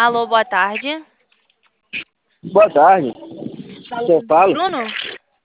Alô, boa tarde. Boa tarde. Falo Quem com o seu fala? Bruno?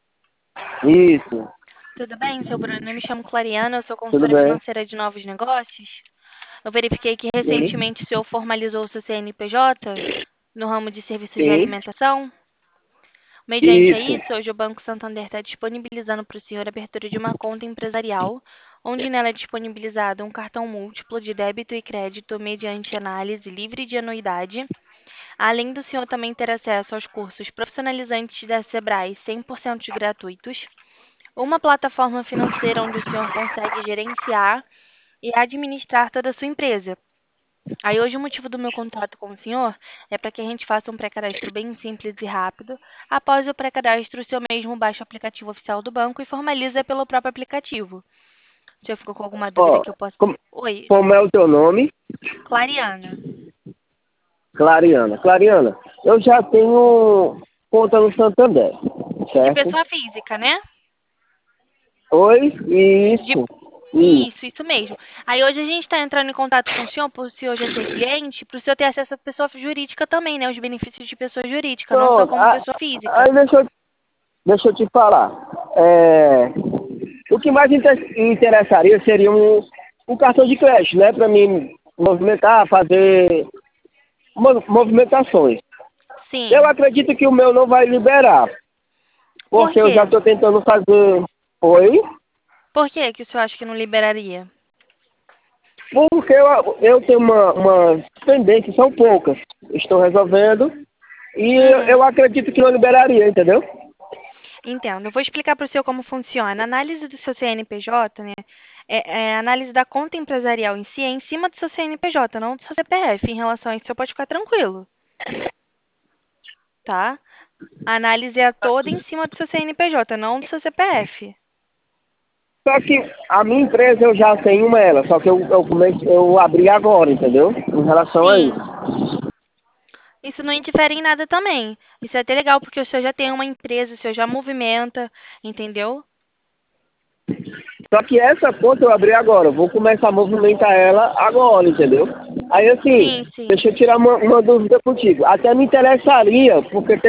Isso, Tudo bem, seu Bruno? Eu me chamo Clariana, eu sou tudo consultora bem. financeira de novos negócios. Eu verifiquei que Sim, recentemente o senhor formalizou o seu CNPJ no ramo de serviços de sim, alimentação. Mediante a isso. isso, hoje o Banco Santander está disponibilizando para o senhor a abertura de uma conta empresarial, onde nela é disponibilizado um cartão múltiplo de débito e crédito mediante análise livre de anuidade. Além do senhor também ter acesso aos cursos profissionalizantes da Sebrae 100% gratuitos, uma plataforma financeira onde o senhor consegue gerenciar e administrar toda a sua empresa. Aí hoje o motivo do meu contato com o senhor é para que a gente faça um pré-cadastro bem simples e rápido. Após o pré-cadastro, o senhor mesmo baixa o aplicativo oficial do banco e formaliza pelo próprio aplicativo. O senhor ficou com alguma dúvida Ó, que eu possa... como, Oi, como é o teu nome? Clariana. Clariana. Clariana, eu já tenho conta no Santander, De certo? pessoa física, né? Oi? De... Isso. Isso. Isso mesmo. Aí hoje a gente está entrando em contato com o senhor, por o senhor já ser cliente, para o senhor ter acesso à pessoa jurídica também, né? Os benefícios de pessoa jurídica, não só Pronto. como pessoa física. Aí deixa eu te falar. O que mais interessaria seria um cartão de crédito, né? Para mim movimentar, fazer movimentações. Eu Sim. acredito que o meu não vai liberar, Por porque eu já quê? estou tentando fazer. Oi? Por que que o senhor acha que não liberaria? Porque eu tenho uma pendência, são poucas. Estou resolvendo e eu Uhum. acredito que não liberaria, entendeu? Entendo. Eu vou explicar para o senhor como funciona. A análise do seu CNPJ, né? A análise da conta empresarial em si é em cima do seu CNPJ, não do seu CPF. Em relação a isso, o senhor pode ficar tranquilo, tá? A análise é toda em cima do seu CNPJ, não do seu CPF. Só que a minha empresa eu já tenho ela, só que eu abri agora, entendeu? Em relação a Sim. isso. Isso não interfere em nada também. Isso é até legal, porque o senhor já tem uma empresa, o senhor já movimenta, entendeu? Só que essa conta eu abri agora, eu vou começar a movimentar ela agora, entendeu? Aí assim, Sim, sim. deixa eu tirar uma dúvida contigo. Até me interessaria, porque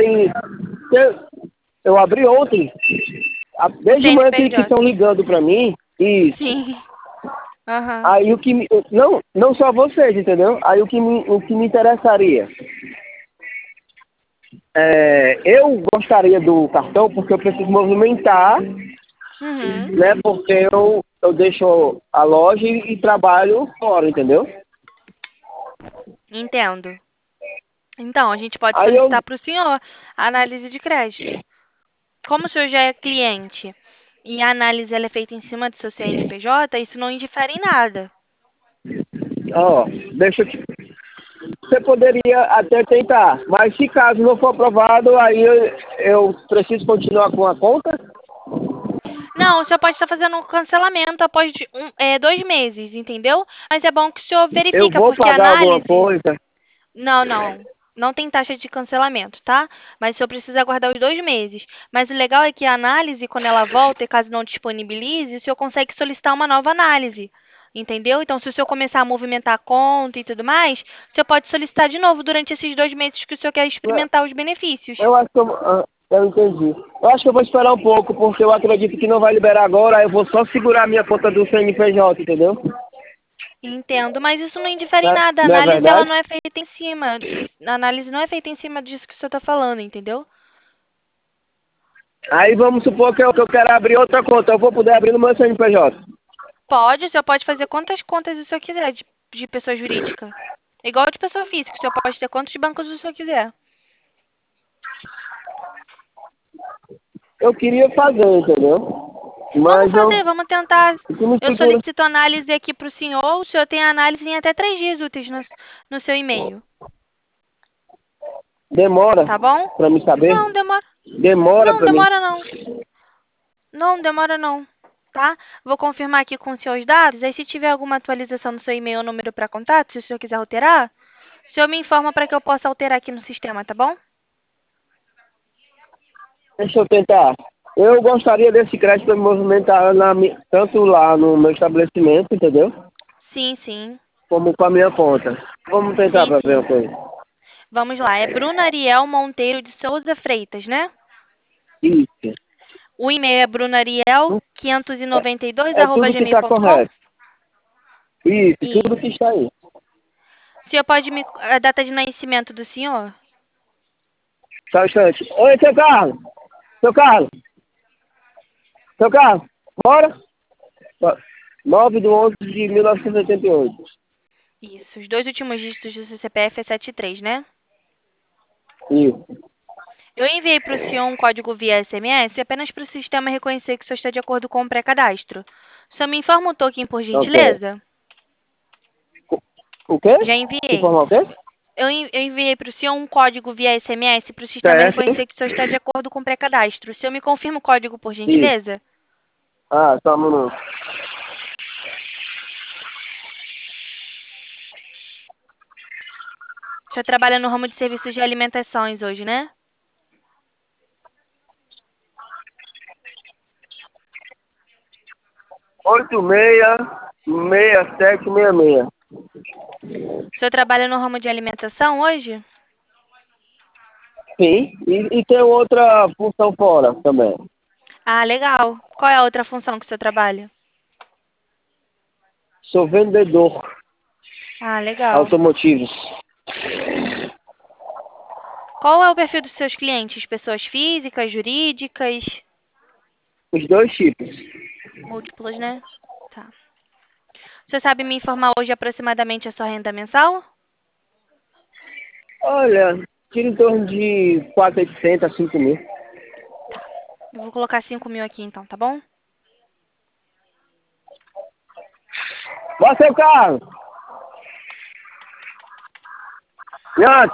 eu abri ontem, O desde manhã que CNPJ. estão ligando para mim, isso. Sim. Aham. Aí não só vocês, entendeu? Aí o que me interessaria, eu gostaria do cartão porque eu preciso movimentar, Uhum. né? Porque eu deixo a loja e trabalho fora, entendeu? Entendo. Então, a gente pode Aí eu, solicitar para o senhor a análise de crédito. Como o senhor já é cliente e a análise ela é feita em cima do seu CNPJ, isso não indifere em nada. ó, deixa eu te, você poderia até tentar, mas se caso não for aprovado, aí eu preciso continuar com a conta. Não, o senhor pode estar fazendo um cancelamento após 2 meses, entendeu? Mas é bom que o senhor Eu verifica, vou porque a pagar alguma análise... coisa. Não, não. Não tem taxa de cancelamento, tá? Mas o senhor precisa aguardar os 2 meses. Mas o legal é que a análise, quando ela volta e caso não disponibilize, o senhor consegue solicitar uma nova análise. Entendeu? Então, se o senhor começar a movimentar a conta e tudo mais, o senhor pode solicitar de novo durante esses 2 meses que o senhor quer experimentar os benefícios. Eu acho que eu entendi. Eu acho que eu vou esperar um pouco, porque eu acredito que não vai liberar agora, aí eu vou só segurar a minha conta do CNPJ, entendeu? Entendo, mas isso não indifere em Né? nada. A Não é análise ela verdade? não é feita em cima. A análise não é feita em cima disso que o senhor está falando, entendeu? Aí vamos supor que eu quero abrir outra conta, eu vou poder abrir no meu CNPJ. Pode, o senhor pode fazer quantas contas o senhor quiser de pessoa jurídica. Igual de pessoa física, o senhor pode ter quantos bancos o senhor quiser. Eu queria fazer, entendeu? Vamos Mas fazer, vamos tentar. o que me Eu segura solicito análise aqui para o senhor tem a análise em até 3 dias úteis no seu e-mail. demora Tá bom? pra me saber? Não, demora. Demora Não, pra mim. demora não. Não, demora não. Tá? Vou confirmar aqui com os seus dados. Aí, se tiver alguma atualização no seu e-mail ou número para contato, se o senhor quiser alterar, o senhor me informa para que eu possa alterar aqui no sistema, tá bom? Deixa eu tentar. Eu gostaria desse crédito para me movimentar tanto lá no meu estabelecimento, entendeu? Sim, sim. Como com a minha conta. Vamos tentar Sim, para ver sim. uma coisa. Vamos lá, é Bruna Ariel Monteiro de Souza Freitas, né? Isso. O e-mail é É tudo que está brunariel592@gmail.com. correto. Isso, tudo Isso. que está aí. O senhor pode me... A data de nascimento do senhor? Só um instante. Oi, seu Carlos. Seu Carlos. Seu Carlos. Bora? 9/11/1988. Isso. Os dois últimos dígitos do seu CPF é 73, né? Isso. Eu enviei para o senhor um código via SMS apenas para o sistema reconhecer que o senhor está de acordo com o pré-cadastro. O senhor me informa o token, por Ok. gentileza? O quê? Já enviei. Informar o quê? Eu enviei para o senhor um código via SMS para o sistema Certo. reconhecer que o senhor está de acordo com o pré-cadastro. O senhor me confirma o código, por Isso. gentileza? Ah, só um minuto. O senhor trabalha no ramo de serviços de alimentações hoje, né? 866766. O senhor trabalha no ramo de alimentação hoje? Sim. E tem outra função fora também. Ah, legal. Qual é a outra função que o senhor trabalha? Sou vendedor Ah, legal. automotivos. Qual é o perfil dos seus clientes? Pessoas físicas, jurídicas? Os dois tipos. Múltiplos, né? Tá. Você sabe me informar hoje aproximadamente a sua renda mensal? Olha, tira em torno de 4.800 a 5.000. Tá. Eu vou colocar 5.000 aqui então, tá bom? Vai, seu carro! Yanto!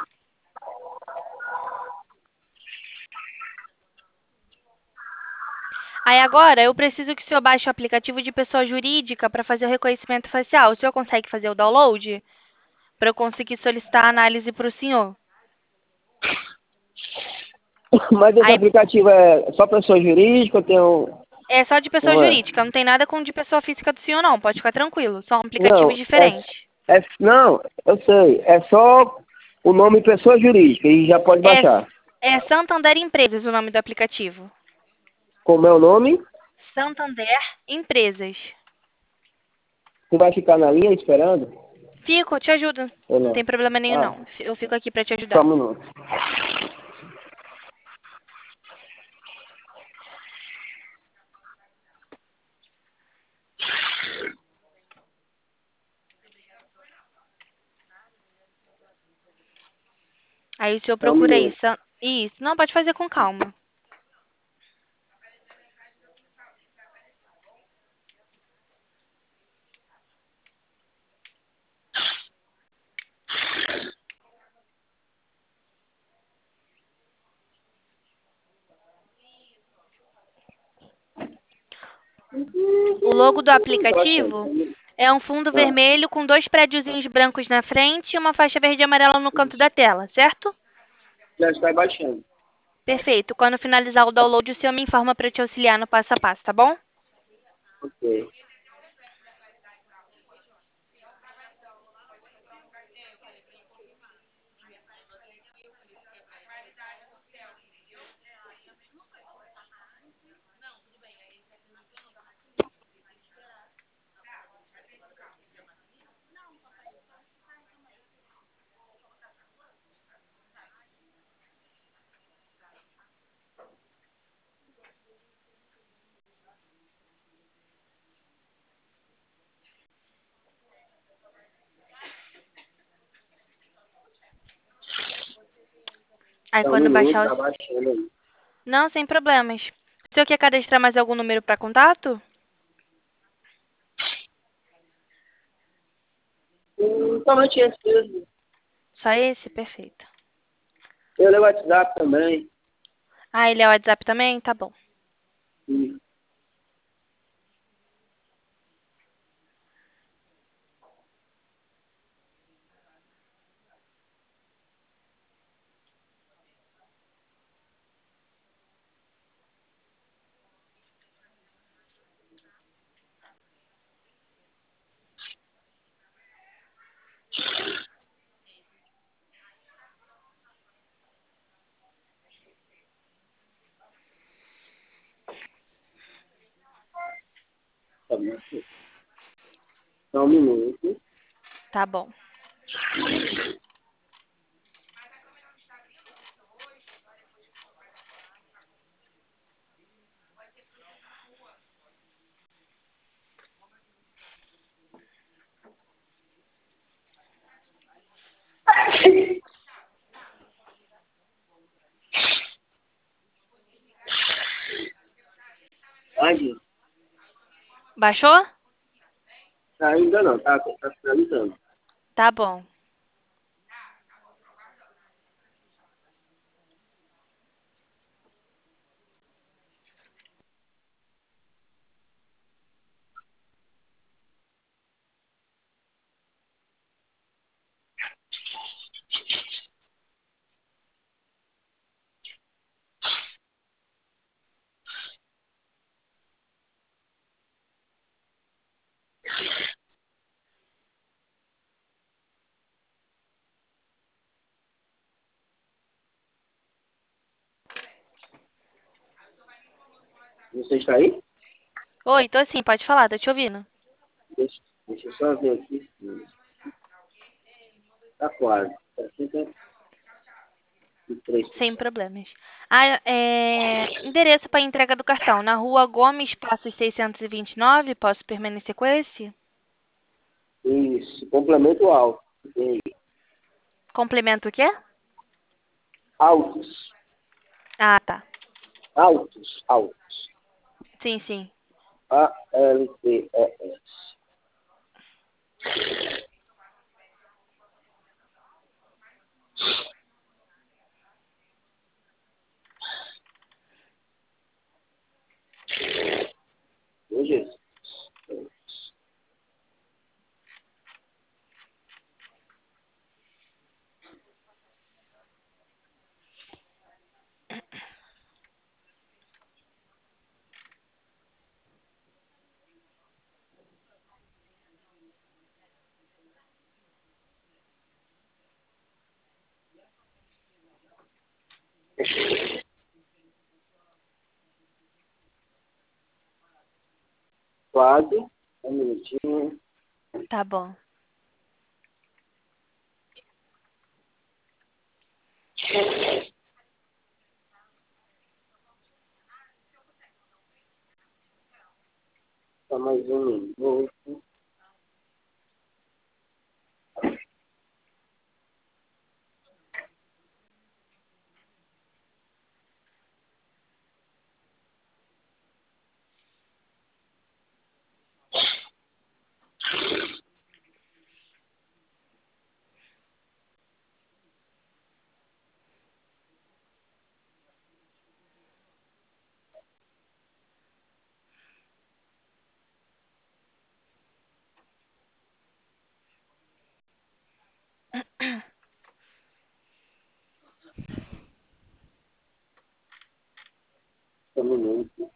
Aí agora eu preciso que o senhor baixe o aplicativo de pessoa jurídica para fazer o reconhecimento facial. O senhor consegue fazer o download? Para eu conseguir solicitar a análise para o senhor. Mas esse Aí aplicativo é só pessoa jurídica, eu tenho... é só de pessoa Como é? jurídica, não tem nada com de pessoa física do senhor, não. Pode ficar tranquilo. São aplicativos Não, diferentes. não, eu sei, é só o nome pessoa jurídica e já pode É, baixar. é Santander Empresas o nome do aplicativo. Como é o nome? Santander Empresas. Você vai ficar na linha esperando? Fico, eu te ajudo. Ou Não não? tem problema nenhum, Ah, não. Eu fico aqui para te só ajudar. um minuto. Aí o senhor Só um procura minuto. isso. Isso. Não, pode fazer com calma. O logo do Tô achando. aplicativo é um fundo Ah, vermelho com dois prédiozinhos brancos na frente e uma faixa verde e amarela no canto da tela, certo? já está baixando. Perfeito. Quando finalizar o download, o senhor me informa para eu te auxiliar no passo a passo, tá bom? Ok. Aí É um quando minuto, baixar tá o... baixando aí. Não, sem problemas. O senhor quer cadastrar mais algum número para contato? Somente esse mesmo. Só esse? Perfeito. Eu leio o WhatsApp também. Ah, ele é o WhatsApp também? Tá bom. E Só um minuto. Tá bom. Ainda, Baixou? ainda não, tá finalizando. Tá bom. Você está aí? Oi, tô sim, pode falar, tô te ouvindo. Deixa eu só ver aqui. Tá quase. Tá 53%. Sem problemas. Ah, endereço para entrega do cartão. Na rua Gomes, Passos 629. Posso permanecer com esse? Isso, complemento alto. Complemento o quê? Altos. Ah, tá. Altos. Sim, sim. ALTES. Hoje, quase. Um minutinho. Tá bom. Só mais um minuto. Só um minuto.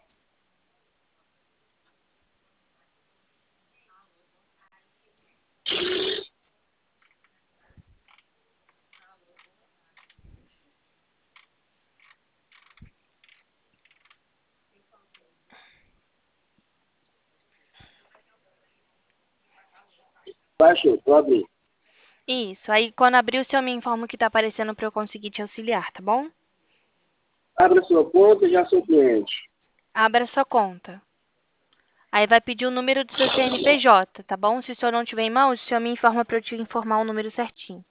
Baixou, tô abrindo. Isso. Aí, quando abrir o seu, me informa o que tá aparecendo para eu conseguir te auxiliar, tá bom? Abra sua conta, já sou cliente. Abra sua conta. Aí vai pedir o número do seu CNPJ, tá bom? Se o senhor não tiver em mãos, o senhor me informa para eu te informar o número certinho.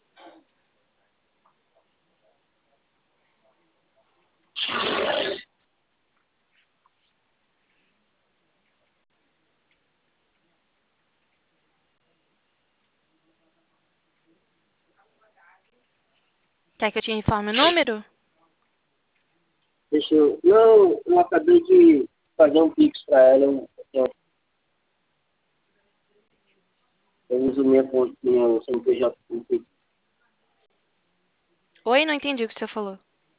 Quer que eu te informe o número? Deixa eu... Não, eu acabei de fazer um Pix para ela. Eu uso minha conta, minha CNPJ. Oi, não entendi o que o senhor falou.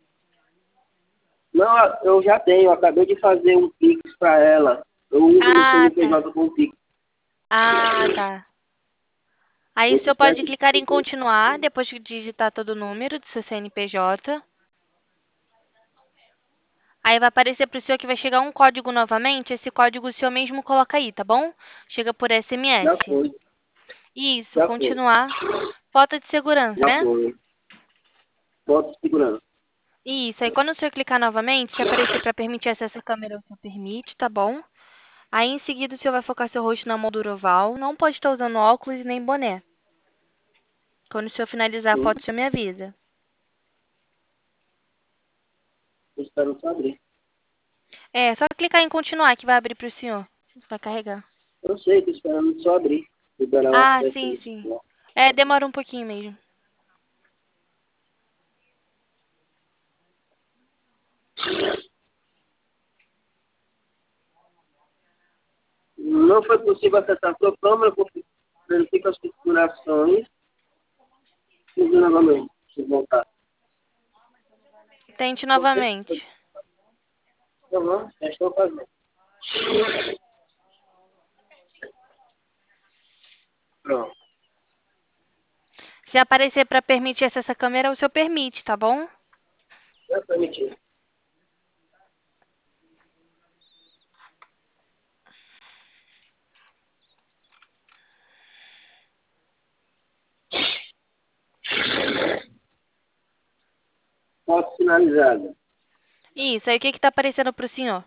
Não, eu já tenho. Eu acabei de fazer um Pix para ela. Eu uso o Ah, tá. CNPJ com Pix. Ah, tá. Aí o senhor pode clicar em continuar, depois de digitar todo o número do seu CNPJ. Aí vai aparecer para o senhor que vai chegar um código novamente. Esse código o senhor mesmo coloca aí, tá bom? Chega por Já SMS. foi, Isso, já foi, continuar. Foto de segurança, já né? foi. Foto segurando. Isso, aí quando o senhor clicar novamente, se aparecer para permitir acesso à câmera, o senhor permite, tá bom? Aí em seguida o senhor vai focar seu rosto na moldura oval. Não pode estar usando óculos e nem boné. Quando o senhor finalizar a Sim, foto, o senhor me avisa. tô esperando só abrir. É, só clicar em continuar que vai abrir para o senhor. Vai carregar. Eu sei, tô esperando só abrir. Liberar o Ah, acesso sim, nisso. sim. É, demora um pouquinho mesmo. Não foi possível acessar a sua câmera, porque verifica as configurações. Tudo novamente, se voltar. Tente Você, novamente. já estou fazendo. Pronto, Se aparecer para permitir acesso à câmera, o senhor permite, tá bom? já permiti. Foto finalizada. Isso, aí o que que tá aparecendo para o senhor?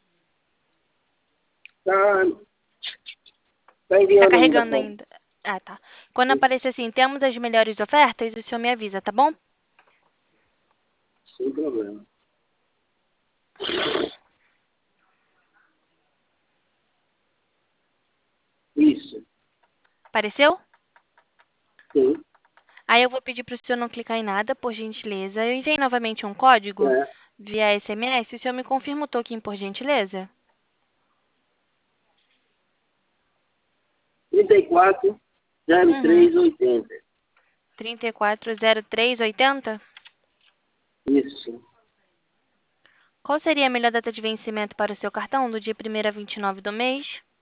Tá, tá Tá enviando ainda, carregando pô. ainda. Ah, tá. Quando aparecer assim, temos as melhores ofertas, o senhor me avisa, tá bom? Sem problema. Isso, Apareceu? sim, Aí eu vou pedir para o senhor não clicar em nada, por gentileza. Eu enviei novamente um código é. via SMS. O senhor me confirma o token, por gentileza? 34, Uhum. 0380. 340380. Isso, Qual seria a melhor data de vencimento para o seu cartão? Do dia 1º a 29 do mês?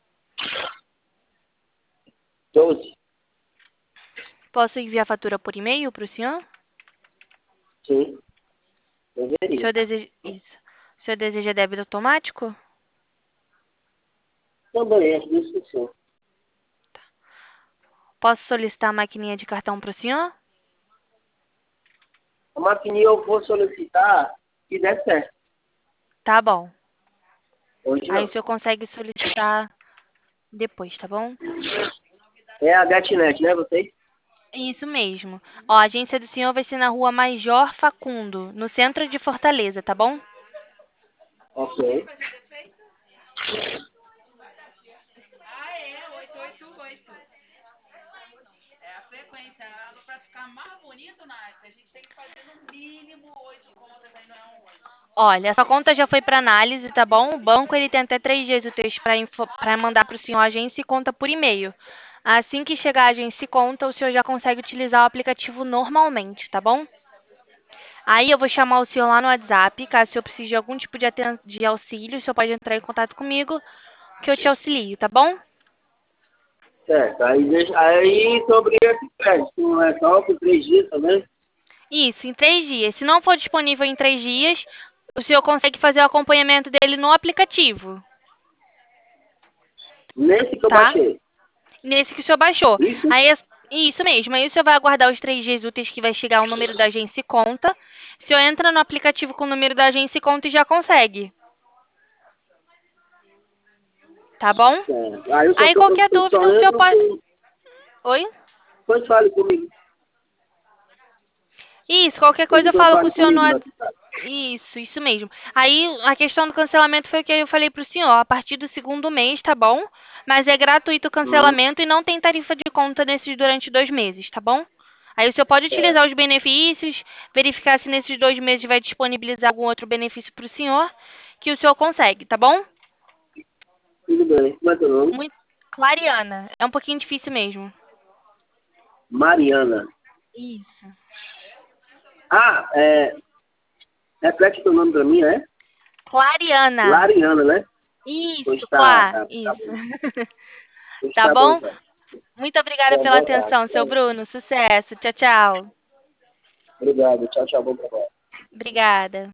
12. Posso enviar a fatura por e-mail para o senhor? Sim, O deveria. senhor deseja... Isso. O senhor deseja débito automático? Também é discussão. Posso solicitar a maquininha de cartão para o senhor? A maquininha eu vou solicitar que der certo. Tá bom. Hoje Aí o não. senhor consegue solicitar depois, tá bom? É a GetNet, né, vocês? Isso mesmo. Ó, a agência do senhor vai ser na rua Major Facundo, no centro de Fortaleza, tá bom? Ok. Olha, essa conta já foi para análise, tá bom? O banco ele tem até 3 dias úteis para mandar para o senhor a agência e conta por e-mail. Assim que chegar a agência e conta, o senhor já consegue utilizar o aplicativo normalmente, tá bom? Aí eu vou chamar o senhor lá no WhatsApp, caso o senhor precise de algum tipo de auxílio, o senhor pode entrar em contato comigo, que eu te auxilio, tá bom? Certo. Aí sobre esse crédito, não é só por 3 dias também? Isso, em 3 dias. Se não for disponível em 3 dias, o senhor consegue fazer o acompanhamento dele no aplicativo, Nesse que eu tá? baixei. Nesse que o senhor baixou. Isso? Aí, isso mesmo. Aí o senhor vai aguardar os 3 dias úteis que vai chegar o número da agência e conta. O senhor entra no aplicativo com o número da agência e conta e já consegue, tá bom? Certo. Aí eu só, Aí tô, qualquer eu só dúvida, o senhor entro pode... com... Oi? Pois fale comigo. Isso, qualquer Pois coisa eu então falo com fale o senhor no comigo no WhatsApp. WhatsApp. Isso mesmo. Aí a questão do cancelamento foi o que eu falei pro senhor, a partir do segundo mês, tá bom? Mas é gratuito o Hum, cancelamento e não tem tarifa de conta nesses durante 2 meses, tá bom? Aí o senhor pode certo. utilizar os benefícios, verificar se nesses 2 meses vai disponibilizar algum outro benefício pro senhor, que o senhor consegue, tá bom? Tudo bem. Como é teu nome? Muito Clariana, é um pouquinho difícil mesmo. Mariana. Isso. Ah, repete teu nome pra mim, é? Clariana. Lariana, né? Pois Isso, tá, tá isso. bom. Pois Tá tá bom, bom? então. Muito obrigada Bom, pela boa tarde. atenção, seu Bruno. Sucesso. Tchau, tchau. Obrigado. Tchau, tchau. Bom trabalho. Obrigada.